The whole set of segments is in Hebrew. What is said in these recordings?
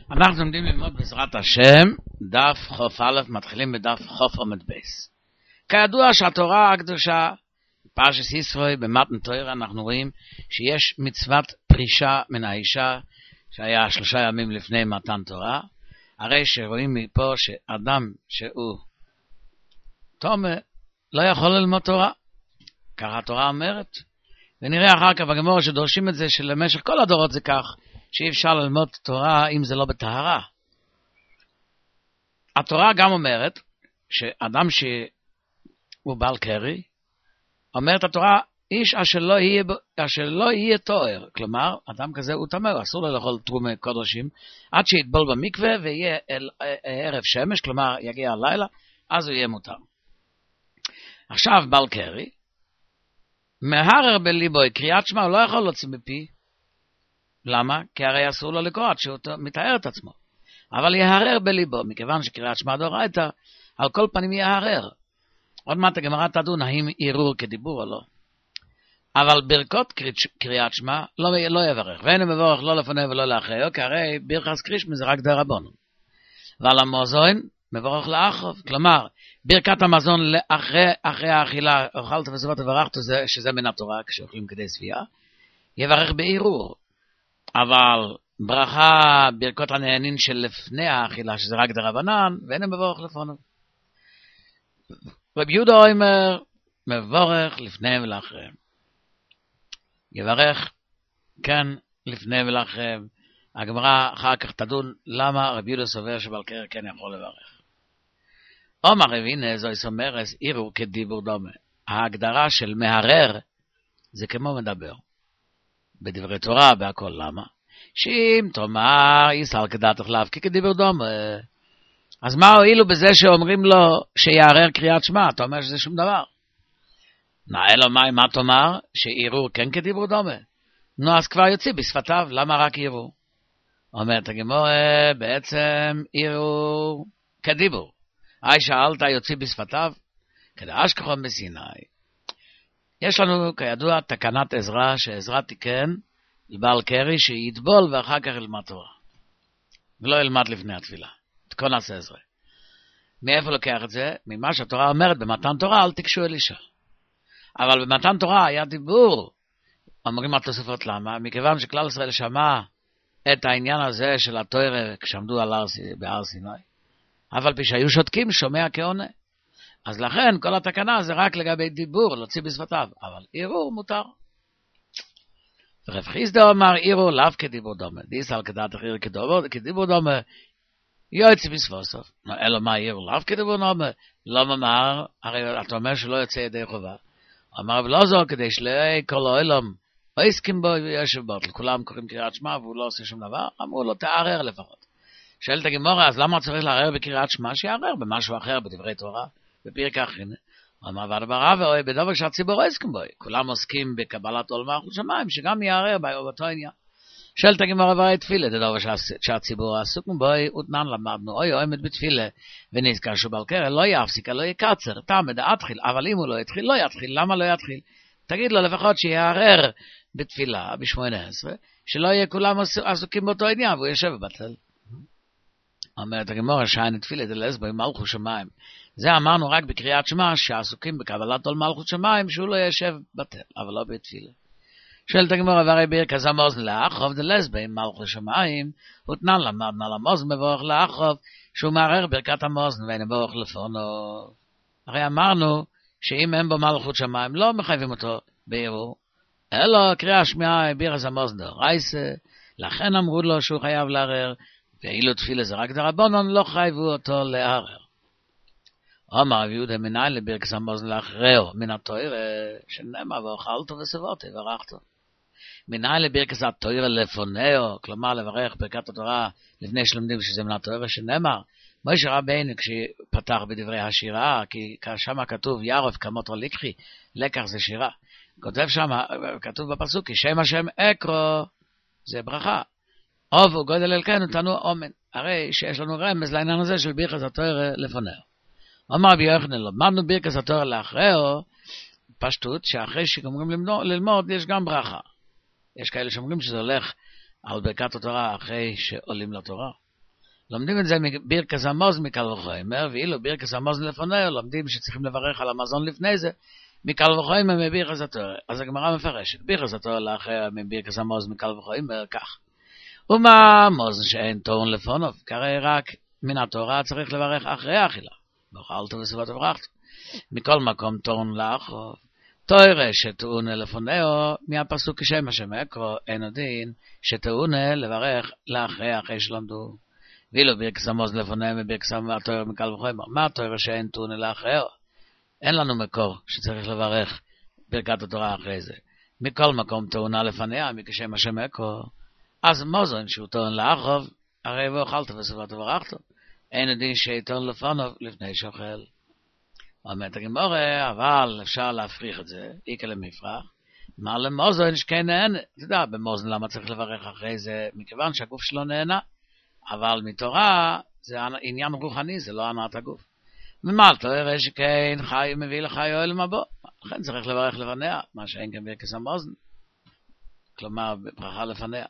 אנחנו עומדים ללמוד בעזרת השם, דף חוף א', מתחילים בדף חוף עמוד בייס. כידוע שהתורה הקדושה, פרשת ישרוי, במתן תורה, אנחנו רואים שיש מצוות פרישה מן האישה, שהיה 3 ימים לפני מתן תורה, הרי שרואים מפה שאדם שהוא תומא, לא יכול ללמוד תורה. ככה התורה אומרת. ונראה אחר כך בגמרא שדורשים את זה, שלמשך כל הדורות זה כך, שאי אפשר ללמוד תורה אם זה לא בטהרה. התורה גם אומרת שאדם שהוא בעל קרי, אומרת התורה, איש אשר לא יהיה תואר. כלומר, אדם כזה הוא טמא, אסור לו לאכול תרומי קודשים, עד שיטבול במקווה ויהיה ערב שמש, כלומר יגיע הלילה, אז הוא יהיה מותר. עכשיו בעל קרי, מהרר בליבו, קריאת שמע הוא לא יכול להוציא בפי. למה? כי הרי אסור לו לקרוא עד שהוא מתאר את עצמו. אבל יהרר בליבו, מכיוון שקריאת שמע דאורייתא, על כל פנים יהרר. עוד מעט הגמרא תדון האם ערעור כדיבור או לא. אבל ברכות קריאת שמע לא יברך. ואין מבורך לא לפני ולא לאחריו, כי הרי ברכת קרישמי זה רק דרבנן. ועל המזון מבורך לאחריו. כלומר, ברכת המזון אחרי האכילה, אוכלת ושבעת וברכת, שזה מן התורה, כשאוכלים כדי שביעה, יברך בערעור. אבל ברכה, ברכות הנהנין של לפני האכילה, שזה רק דרבנן, ואין מבורך לפניו. רבי יהודה אומר, מבורך לפני ולאחריהם. יברך, כן, לפני ולאחריהם. הגמרא אחר כך תדון למה רבי יהודה סובר שבעל קרי כן יכול לברך. אומר רבינה זו אומרת, ערעור כדיבור דומה. ההגדרה של מהרר זה כמו מדבר. בדברי תורה בהכל. למה? שאם תאמר יסל כדעתך לאו כדיבור דומה. אז מה הועילו בזה שאומרים לו שיערר קריאת שמע? אתה אומר שזה שום דבר. נאה לו מה תאמר? שערעור כן כדיבור דומה. נו, אז כבר יוציא בשפתיו, למה רק ערעור? אומרת הגמרא, בעצם ערעור כדיבור. שאלת יוציא בשפתיו? כדאשכחו בסיני. יש לנו כידוע תקנת עזרא, שעזרא תיקן לבעל קרי שיטבול ואחר כך ילמד תורה. ולא ילמד לפני התפילה. תקון עשה עזרא. מאיפה לוקח את זה? ממה שהתורה אומרת במתן תורה, אל תקשו אל אישה. אבל במתן תורה היה דיבור. אומרים התוספות למה? מכיוון שכלל ישראל שמע את העניין הזה של התורה כשעמדו בהר סיני. אבל פי שהיו שותקים שומע כעונה. אז לכן כל התקנה זה רק לגבי דיבור, להוציא בשפתיו. אבל ערעור מותר. רב חיסדא אמר ערעור לאו כדיבור דומה. דיסל כדעת אחר כדיבור דומה. יוצא בשפתיו. אלא מה ערעור לאו כדיבור דומה? לא ממר, הרי אתה אומר שלא יוצא ידי חובה. אמר ולא זו כדי שלא כל העולם לא הסכים בו וישב בו. כולם קוראים קריאת שמע והוא לא עושה שום דבר. אמרו לו תערער לפחות. שואלת הגמרא, אז למה צריך לערער בקריאת שמע? שיערער במשהו אחר, בדברי תורה, בפרק אחרין. אמר ודבר רב, בדבר שהציבור לא הסכים בו. כולם עוסקים בקבלת עול מלכות שמיים, שגם יערער באותו עניין. שואלת הגמרא והרי תפילה, דדבר שהציבור עסוק בו, ותנן למדנו, אוי עומד בתפילה, ונזכר שבעל קרי לא יפסיק, לא יקצר, תעמד אתחיל, אבל אם הוא לא יתחיל, לא יתחיל. למה לא יתחיל? תגיד לו לפחות שיערער בתפילה, ב-18, שלא יהיה כולם עסוקים באותו עניין, והוא יושב בבטל. אומרת הגמרא שאין תפילה דלעס בו עם מלכות שמיים. זה אמרנו רק בקריאת שמע שעסוקים בקבלת עול מלכות שמיים שהוא לא ישב בטל, אבל לא בתפילה. שואלת הגמרא והרי ברכת המאזן לאחרוב דלעס בו עם מלכות שמיים, ותנן למדנה למאזן מבורך לאחרוב שהוא מערער ברכת המאזן ואין מבורך לפונו. הרי אמרנו שאם אין בו מלכות שמיים לא מחייבים אותו בערעור, אלא קריאה שמיעה ברכת המאזן דאורייתא, לכן אמרו לו שהוא חייב לערער. ואילו תפילה זה רק דרבנן, לא חייבו אותו לערער. אמר רבי יהודה מנין לברכת המאזן לאחריו, מן התורה שנאמר ואכלתו ושבעתי וברכתו. מנין לברכת התורה לפניו, כלומר לברך ברכת התורה לפני שלומדים שזה מן התורה שנאמר. משה רבנו כשפתח בדברי השירה, כי שם כתוב יערוף כמותו לקחי, לקח זה שירה. כותב שם, כתוב בפסוק, כי שם השם אקרו, זה ברכה. אובו גודל אלוקינו תנו אומן. הרי שיש לנו רמז לעניין הזה של ברכת התורה לפניו. אמר רבי יוחנן, למדנו ברכת התורה לאחריו, פשטות שאחרי שגומרים ללמוד יש גם ברכה. יש כאלה שאומרים שזה הולך על ברכת התורה אחרי שעולים לתורה. לומדים את זה מבירכס המוזן מקל וחומר, ואילו בירכס המוזן לפניה, לומדים שצריכים לברך על המזון לפני זה, מקל וחומר מבירכס התורה. אז הגמרא מפרשת, בירכס התורה לאחר מבירכס המוזן מקל וחומר, כך. ומה מוזן שאין תורן לפונו, כרי רק מן התורה צריך לברך אחרי האכילה. ואכלת וסביבת וברכת. מכל מקום תורן לאחור. תורה שטעונה לפונהו, מהפסוק כשם השם אקרו, אין הדין שטעונה לברך אחרי שלמדו. ואילו בירכס המוזן לפונהו מבירכס התורה מקל וחומר. מה התורה שאין טעונה לאחריו? אין לנו מקור שצריך לברך ברכת התורה אחרי זה. מכל מקום טעונה לפניה, מכשם השם אקרו. אז מוזן שהוא טוען לאחוב, הרי ואוכלת וסביבת וברכת. אין הדין שיטעון לפונו לפני שאוכל. אומרת הגמרא, אבל אפשר להפריך את זה, איקה למפרח. מה למוזן שכן נהנה? אתה יודע, במוזן למה צריך לברך אחרי זה? מכיוון שהגוף שלו נהנה. אבל מתורה זה עניין רוחני, זה לא הנעת הגוף. ומה תורה שכן חי מביא לחי אוהל מבוא. לכן צריך לברך לפניה, מה שאין כאן בירכס המוזן. כלומר, ברכה לפניה.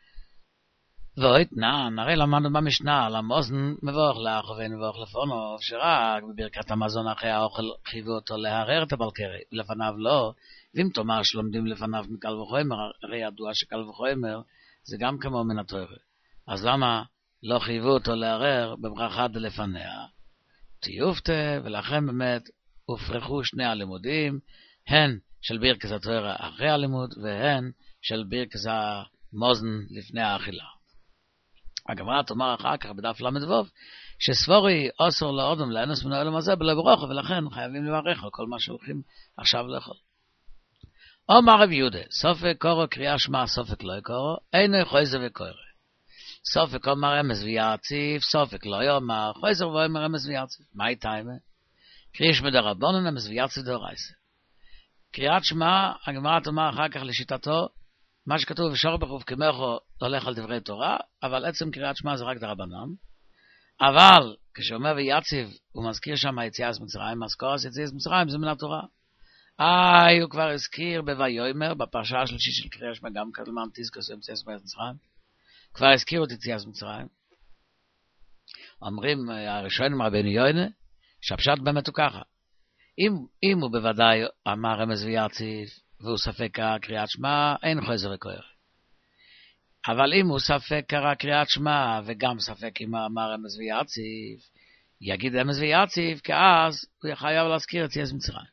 ואיתנן, הרי למדנו במשנה, על המוזן מבורך לאח ונבורך לפונו, שרק בברכת המזון אחרי האוכל חייבו אותו להרהר את הבלקרי, ולפניו לא. ואם תאמר שלומדים לפניו מקל וחומר, הרי ידוע שקל וחומר זה גם כמו מן התורה. אז למה לא חייבו אותו להרהר בברכה דלפניה? תיופתה, ולכן באמת הופרחו שני הלימודים, הן של ברכת התורה אחרי הלימוד, והן של ברכת המוזן לפני האכילה. הגמרא תאמר אחר כך בדף למדבוב, שסבורי אוסר לאודם לאנוס מן העולם הזה בלא ברוך, ולכן חייבים לברך על כל מה שהולכים עכשיו לאכול. אומר רב יהודה, סופק קורו קריאה שמע, סופק לא קורו, אינו חוזר וקורא. סופק אומר אמס ויעציף, סופק לא יאמר, חוזר ואומר אמס ויעציף. מה איתיימה? קריאש מדרבנן אמס ויעציף דאורייסה. קריאת שמע, הגמרא תאמר אחר כך לשיטתו, מה שכתוב ושור בחוף כמךו הולך על דברי תורה, אבל עצם קריאת שמע זה רק דרבנן. אבל כשאומר ויציב, הוא מזכיר שם היציאת מצרים, מזכור יציאת מצרים זה מן התורה. הוא כבר הזכיר בויאמר, בפרשה השלישית של קריאת שמע, גם כתלמן תזכוס יציאת מצרים. כבר הזכירו את יציאת מצרים. אומרים הראשונים רבנו יוינה, שהפשט באמת הוא ככה. אם הוא בוודאי אמר רמז ויציב, והוא ספק קרא קריאת שמע, אין חוזר וקורא. אבל אם הוא ספק קרא קריאת שמע, וגם ספק אם אמר רמז ויציב, יגיד רמז ויציב, כי אז הוא חייב להזכיר את יציאת מצרים.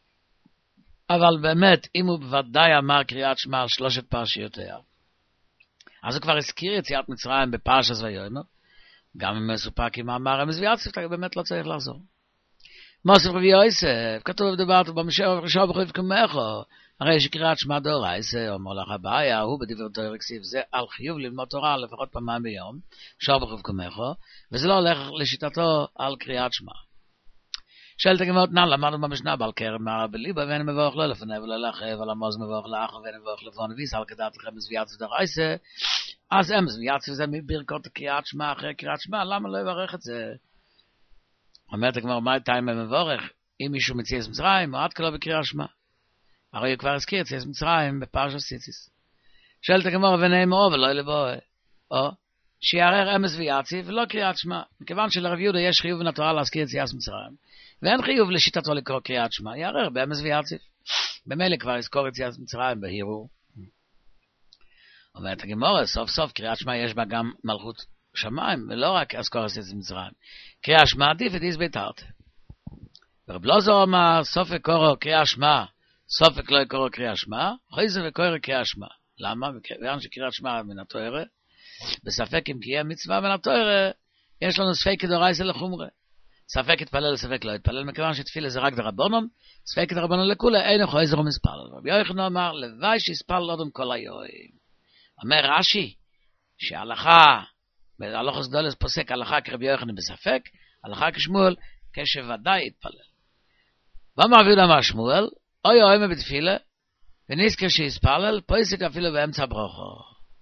אבל באמת, אם הוא בוודאי אמר קריאת שמע על שלושת פרשיותיה, אז הוא כבר הזכיר יציאת מצרים בפרשת ויאמר, גם אם מסופק אם אמר רמז ויציב, אתה באמת לא צריך לחזור. מוסף רבי יוסף, כתוב דיברת במשור בחוף כמךו, הרי שקריאת שמע דאורייסה, אומר לך הבעיה, הוא בדבר תורה כסיף, זה על חיוב ללמוד תורה לפחות פעמיים ביום, שור בחוף כמךו, וזה לא הולך לשיטתו על קריאת שמע. שואלת הגמרא, למדנו במשנה בעל כרם מערב בליבה, ואין מבורך לא לפני ולא לאחר, אבל המוז מבורך לאחר ואין מבורך לפון, ויסל כדעת לכם מזוויעצב דאורייסה, אז מזוויעצב זה מברכות קריאת שמע אחרי קריאת שמע, למה לא יברך את זה? אומרת הגמרא, מה טעם מבורך? אם מישהו מציע את מצרים, או עד כלו בקריאת שמע. הרי הוא כבר הזכיר את מצרים בפרשת ציציס. שואלת הגמרא, ונאמרו ולא לבוא, או שיערער אמס ויציב ולא קריאת שמע. מכיוון שלרב יהודה יש חיוב מן התורה להזכיר את יציאת מצרים, ואין חיוב לשיטתו לקרוא קריאת שמע, יערער באמס ויציב. במילא כבר יזכור את יציאת מצרים בהירו. אומרת הגמרא, סוף סוף קריאת שמע יש בה גם מלכות שמיים, ולא רק אזכור את יציאת מצרים. קריאת שמע עדיף את איז תרתי. ורב אלעזר אמר, סופק קורא קריאת שמע, סופק לא יקרא קריאת שמע, חוזר וקורא קריאת שמע. למה? מכיוון שקריאת שמע מן התורה, בספק אם קיים מצווה מן התורה, יש לנו ספק דאורייסה לחומרה. ספק יתפלל, ספק לא יתפלל, מכיוון שתפילה זה רק דרבנן, ספק דרבנן לכולה, אין חוזר ומספלל. רבי יוחנן אמר, לוואי שיספלל אדם כל היום. אומר רש"י, שההלכה, בהלכות גדולות פוסק הלכה כרבי יוחנן בספק, הלכה כשמואל, כשוודאי יתפלל. ואמר רבי יהודה אמר שמואל, אוי אוהמה בתפילה, ונזכר שיספלל, פוסק אפילו באמצע ברוכו.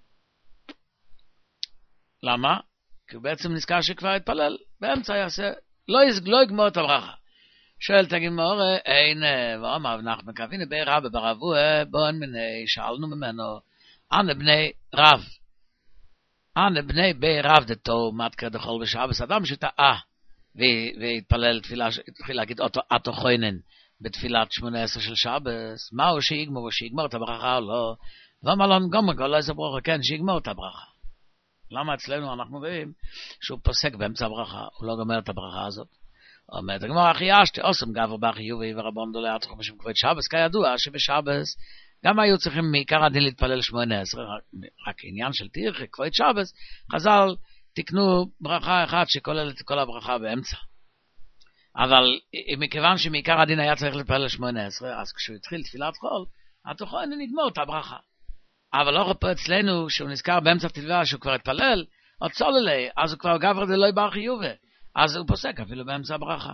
למה? כי הוא בעצם נזכר שכבר יתפלל, באמצע יעשה, לא יגמור את הברכה. שואל את הגמרא, הנה, ואומר נחמן קווינה בי רבא ברבוה, בון מיני, שאלנו ממנו, אנה בני רב. אנא בני בי רב דתו מתקר דחול בשבס, אדם שטעה והתפלל תפילה, התחיל להגיד אתו חוינן בתפילת 18 של שבס, מהו שיגמור את הברכה או לא, ואמר לנו גם לא איזה ברכה, כן, שיגמור את הברכה. למה אצלנו אנחנו רואים שהוא פוסק באמצע הברכה, הוא לא גומר את הברכה הזאת. אומרת הגמרא, אחי אשתי אוסם גבר בחיובי ורבון דולי עתך בשם כבוד שבס, כידוע שבשבס גם היו צריכים מעיקר הדין להתפלל 18, רק עניין של תירחי, כבוד שבס, חז"ל תקנו ברכה אחת שכוללת את כל הברכה באמצע. אבל מכיוון שמעיקר הדין היה צריך להתפלל 18, אז כשהוא התחיל תפילת חול, התוכן נגמור את הברכה. אבל לא פה אצלנו שהוא נזכר באמצע תפילה שהוא כבר התפלל, או צוללי, אז הוא כבר גבר דלוי בר חיובי, אז הוא פוסק אפילו באמצע הברכה.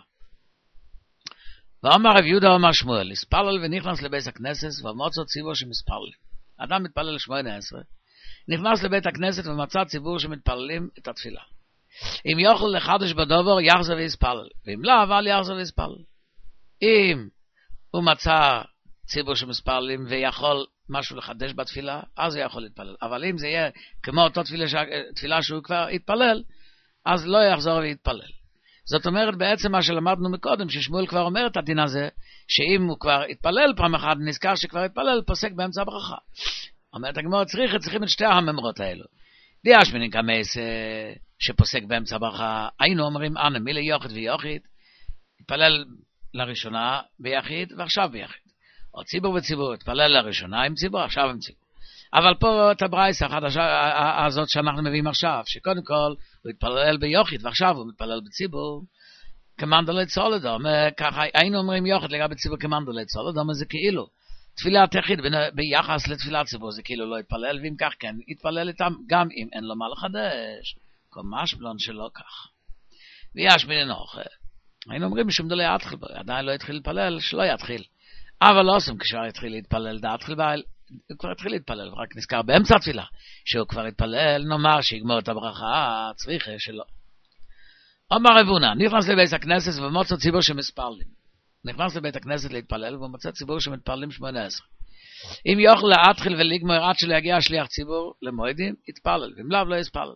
ואמר רב יהודה אמר שמואל, הספלל ונכנס לבית הכנסת ומוצא ציבור שמספלל. אדם מתפלל 18, נכנס לבית הכנסת ומצא ציבור שמתפללים את התפילה. אם יוכל לחדש בדובר, יחזר ויספלל, ואם לא, אבל יחזר ויספלל. אם הוא מצא ציבור שמספללים ויכול משהו לחדש בתפילה, אז הוא יכול להתפלל. אבל אם זה יהיה כמו אותו תפילה שהוא כבר התפלל, אז לא יחזור ויתפלל. זאת אומרת בעצם מה שלמדנו מקודם, ששמואל כבר אומר את הדין הזה, שאם הוא כבר התפלל פעם אחת, נזכר שכבר התפלל, פוסק באמצע הברכה. אומרת הגמרא, צריכים את שתי הממרות האלו. דיאש מנקמס שפוסק באמצע הברכה, היינו אומרים, אנא מילי יוחד ויוחד, התפלל לראשונה ביחיד ועכשיו ביחיד. או ציבור וציבור, התפלל לראשונה עם ציבור, עכשיו עם ציבור. אבל פה את הברייס החדשה הזאת שאנחנו מביאים עכשיו, שקודם כל הוא התפלל ביוחד, ועכשיו הוא מתפלל בציבור, כמנדלי צולדום, ככה היינו אומרים יוחד לגבי ציבור כמנדלי צולדום, זה כאילו, תפילת יחיד ביחס לתפילת ציבור, זה כאילו לא התפלל, ואם כך כן, התפלל איתם, גם אם אין לו מה לחדש, כל משבלון שלא כך. ויש מנינוך, היינו אומרים שום דולי יתחיל, עדיין לא התחיל להתפלל, שלא יתחיל. אבל לא עושים כשהוא התחיל להתפלל, הוא כבר התחיל להתפלל, רק נזכר באמצע התפילה, שהוא כבר התפלל, נאמר שיגמור את הברכה, צריכה שלא. אמר רבונה, נכנס לבית הכנסת ומוצא ציבור שמספרלים. נכנס לבית הכנסת להתפלל ומוצא ציבור שמתפרלים 18. אם יוכל להתחיל ולגמור עד שלהגיע שליח ציבור למועדים, יתפלל, ואם לאו לא יספלל.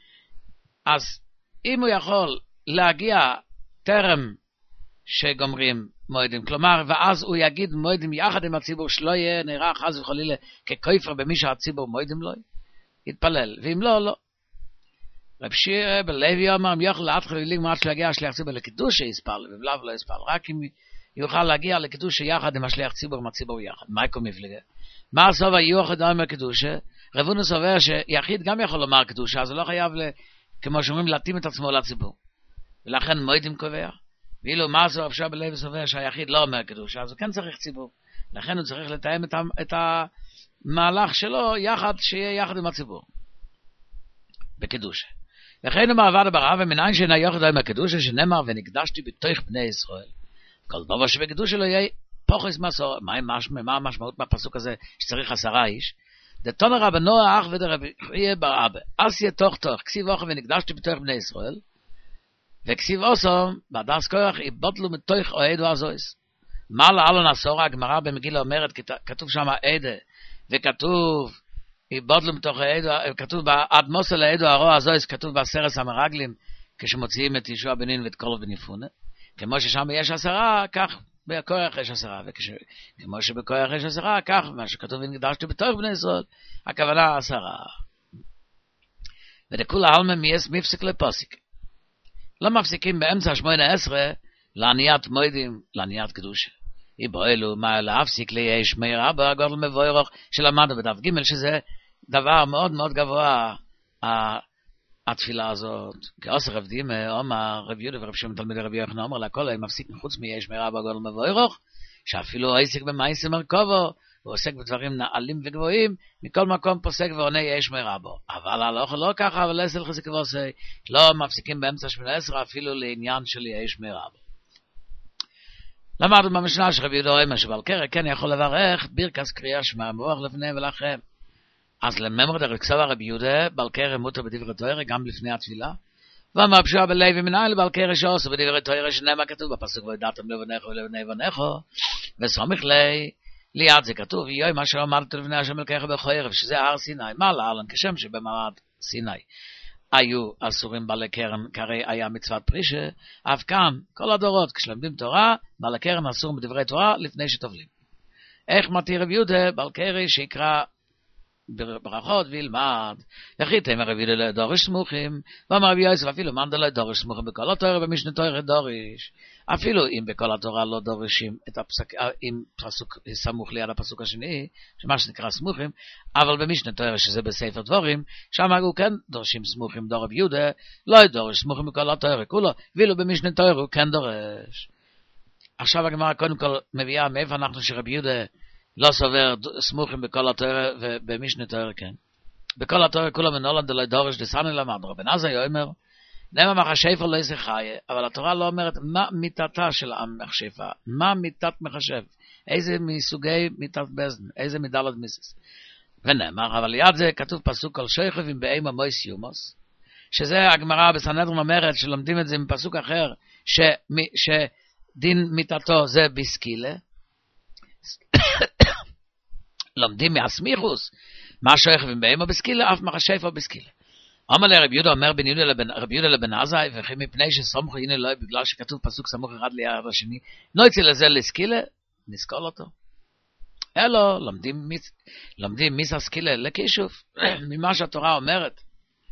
אז אם הוא יכול להגיע טרם שגומרים מועדים, כלומר, ואז הוא יגיד מועדים יחד עם הציבור, שלא יהיה נראה חס וחלילה ככופר במי שהציבור מועדים לא, יתפלל, ואם לא, לא. רב שיר בלוי אמר, אם יוכל להתחיל ולגמור עד שלהגיע השליח ציבור לקידוש יספלל, ואם לאו לא יספלל, רק אם יוכל להגיע לקידוש יחד עם השליח ציבור, עם הציבור יחד. מה יקום מפלגה? מה הסוף היוחד אומר קידוש? רבנו סובר שיחיד גם יכול לומר קידוש, אז הוא לא חייב, כמו שאומרים, להתאים את עצמו לציבור. ולכן מועדים קובע. ואילו מה הסוף אפשר בלוי סובר שהיחיד לא אומר קידוש, אז הוא כן צריך ציבור. לכן הוא צריך לתאם את המהלך שלו יחד, שיהיה יחד עם הציבור. בקידוש. לכן הוא עבד ברעה, ומנין שאינה יוחד אומר קידוש, שנאמר ונקדשתי בתוך בני ישראל. כל דבר שבקדוש שלו יהיה פוחס מסור. מה המשמעות מהפסוק הזה שצריך 10 איש? דתון רבנו האח ודרבי יהיה ברעבה. אסיה תוך כסיב אוכל ונקדשתי בתוך בני ישראל. וכסיב אוסום, בהדס כוח, יבוטלו מתוך אוהד ועזויס. מה לעלון עשור, הגמרא במגילה אומרת, כתוב שם עדה, וכתוב, יבוטלו מתוך אוהד, כתוב עד מוסר לעד וערוע עזויס, כתוב בעשרת המרגלים, כשמוציאים את ישוע בנין ואת כל בני פונה. כמו ששם יש 10, כך בכוח יש 10, וכמו שבכוח יש 10, כך מה שכתוב ונקדשתי בתוך בני ישראל, הכוונה 10. ודכול העלמא מפסיק לפוסיק. לא מפסיקים באמצע 18 לעניית מועדים, לעניית קדושה. יבואלו מה להפסיק ליש מאיר אבא הגודל מבוירוך שלמדנו בדף ג' שזה דבר מאוד מאוד גבוה, התפילה הזאת. כעשר רב דימה, אומר רב יהודה ורב שמעון תלמידי רבי יוחנן, אומר לכל הם מפסיק מחוץ מיש מאיר אבא הגודל מבוירוך, שאפילו עסק במעשה מרכובו, הוא עוסק בדברים נעלים וגבוהים, מכל מקום פוסק ועונה יש מרבו. אבל הלוך לא ככה, אבל לסל חזק ועושה, לא מפסיקים באמצע 18, אפילו לעניין של יש מרבו. למדנו במשנה שרבי יהודה אומר שבעל קרא כן יכול לברך ברכת קריאה שמע מבורך לפני ולאחריהם. אז לממר דרך כסף רבי יהודה, בעל קרא מותר בדברי תורה גם לפני התפילה, ואמר פשוט בלוי מנהל בעל קרא שעושה בדברי תורה שנאמר כתוב בפסוק וידעתם לבניך ולבני בניך וסומך לי ליד זה כתוב, יוי מה שאמרת לבני השם אלוקיך בכל ערב, שזה הר סיני, מה לעלן, כשם שבמעמד סיני, היו אסורים בעלי קרן, כרי היה מצוות פרישה, אף כאן, כל הדורות, כשלמדים תורה, בעלי קרן אסורים בדברי תורה לפני שטובלים. איך מתיר רב יהודה, בעל קרי שיקרא ברכות וילמד, וכי תאמר רב יהודה לא דורש סמוכים, ואמר רבי יוסף אפילו מאן דלא דורש סמוכים בכל התורה, במשנה תורה דורש, אפילו אם בכל התורה לא דורשים את הפסוק, אם פסוק סמוך ליד הפסוק השני, שמה שנקרא סמוכים, אבל במשנה תורה שזה בספר דבורים, שם הוא כן דורשים סמוכים, דור רב יהודה לא דורש סמוכים בכל התורה כולו, ואילו במשנה תורה הוא כן דורש. עכשיו הגמרא קודם כל מביאה מאיפה אנחנו שרבי יהודה לא סובר סמוכים בכל התורה ובמשנה תורה כן. בכל התורה כולם מנולד דלא דורש דסני למד. רבן עזריה אומר, נאמר מחשב לא איזה חיה, אבל התורה לא אומרת מה מיתתה של המחשבה, מה מיתת מחשב, איזה מסוגי מיתת בזן, איזה מדלת מיסס. ונאמר, אבל ליד זה כתוב פסוק על שייכבים באימה מויס יומוס, שזה הגמרא בסנהדרין אומרת שלומדים את זה מפסוק אחר, שדין מיתתו זה בסקילה, לומדים מהסמיכוס, מה שייכבים באימה בסקילה, אף מחשב בסקילה. אמר לרב יהודה אומר רב יהודה לבן עזאי, וכי מפני שסמכו הנה לא, בגלל שכתוב פסוק סמוך אחד ליד השני, נויצי לזה לסקילה, נסקול אותו. אלו, לומדים מיסה סקילה לקישוף, ממה שהתורה אומרת.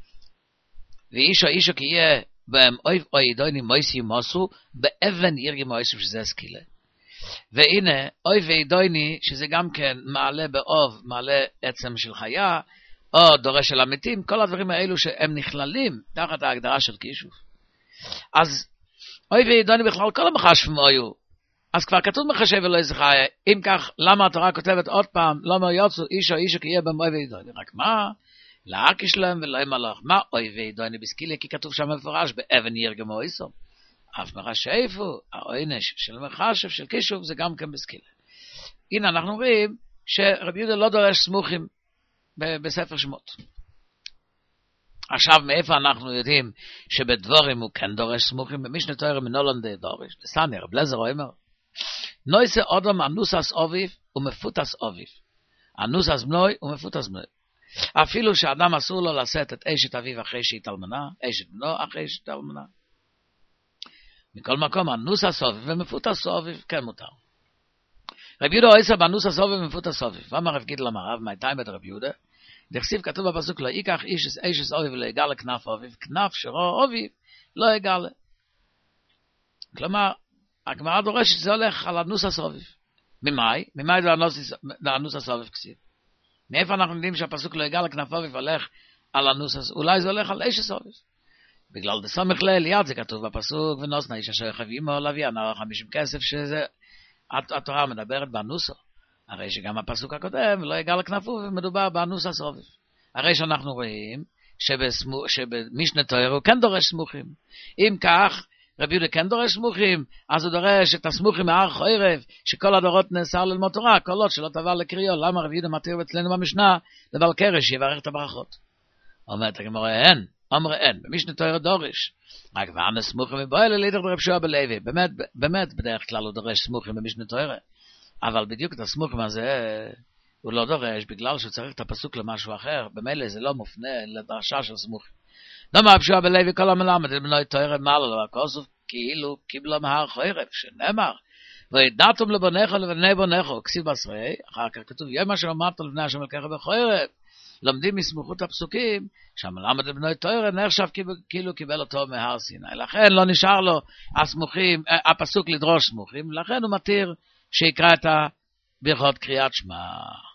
ואישו כי יהיה בהם אויב אוי דויני מויסי מוסו, באבן ירגי מויסו שזה סקילה. והנה, אוי ואידויני, שזה גם כן מעלה באוב, מעלה עצם של חיה, או דורש של המתים, כל הדברים האלו שהם נכללים תחת ההגדרה של קישוף. אז אוי ואידוני בכלל כל המחשבים היו, אז כבר כתוב מחשב ולא איזה חיה, אם כך, למה התורה כותבת עוד פעם, לא אומר יוצאו אישו כי יהיה בהם אוי ואידוני, רק מה? להקיש להם ולא ימלוך, מה אוי ואידוני בסקילה, כי כתוב שם מפורש, באבן ירגם מויסו. אף מחשבו, העונש של מחשב, של קישוף, זה גם כן בסקילה. הנה אנחנו רואים שרבי יהודה לא דורש סמוכים בספר שמות. עכשיו מאיפה אנחנו יודעים שבדבורים הוא כן דורש סמוכים? במשנה תורה מנולד דורש. בסנר, רב אליעזר אומר, נויסה אדם אנוסס אביו ומפוטס אביו. אנוסס בנוי ומפוטס בנוי. אפילו שאדם אסור לו לשאת את אשת אביו אחרי שהתאלמנה, אשת בנו אחרי שהתאלמנה. מכל מקום, אנוסס אביו ומפוטס אביו כן מותר. רב יהודה עושה באנוסס אביו ומפוטס אביו. ואמר רב גידל אמר, מהתיים את רב יהודה, דכסיב כתוב בפסוק, לא ייקח איש אשת אביו ולא יגלה כנף אביו, כנף שרו אביו לא יגלה. כלומר, הגמרא דורשת שזה הולך על אנוסס אביו. ממאי זה אנוסס אביו כסיב. מאיפה אנחנו יודעים שהפסוק לא יגלה כנף אביו הולך על אנוסס, אולי זה הולך על אשת אביו. בגלל דסמך ליד זה כתוב בפסוק, ונוסנה איש אשר חבימו להביא הנער 50 כסף, שזה התורה מדברת באנוסו. הרי שגם הפסוק הקודם לא יגע לכנפו ומדובר באנוסס אביו. הרי שאנחנו רואים שבמשנה תורה הוא כן דורש סמוכים. אם כך, רבי יהודה כן דורש סמוכים, אז הוא דורש את הסמוכים מהר חורף, שכל הדורות נאסר ללמוד תורה, כל עוד שלא תבע לקריאו. למה רבי יהודה מתיר אצלנו במשנה לבעל קרש שיברך את הברכות? אומרת הגמרא אין, במשנה תורה דורש. רק ואנה סמוכים מבועל לידר ברב שועה בלוי. באמת, בדרך כלל הוא דורש סמוכים במשנה תורה. אבל בדיוק את הסמוכים הזה הוא לא דורש, בגלל שהוא צריך את הפסוק למשהו אחר. במילא זה לא מופנה לדרשה של סמוכים. דומה רב שועה בלוי כל המלמד לבנוי תורה מעלה לו הכוסף, כאילו קיבלה מהר חורף, שנאמר, וידעתם לבניך ולבני בניך, כסיב עשרה, אחר כך כתוב, יום אשר אמרת לבני השם אלוקיך בחורף. לומדים מסמוכות הפסוקים, שהמלמד לבנוי תורה נחשב כאילו קיבל אותו מהר סיני. לכן לא נשאר לו הפסוק לדרוש סמוכים, לכן הוא מתיר שיקרא את הברכות קריאת שמע.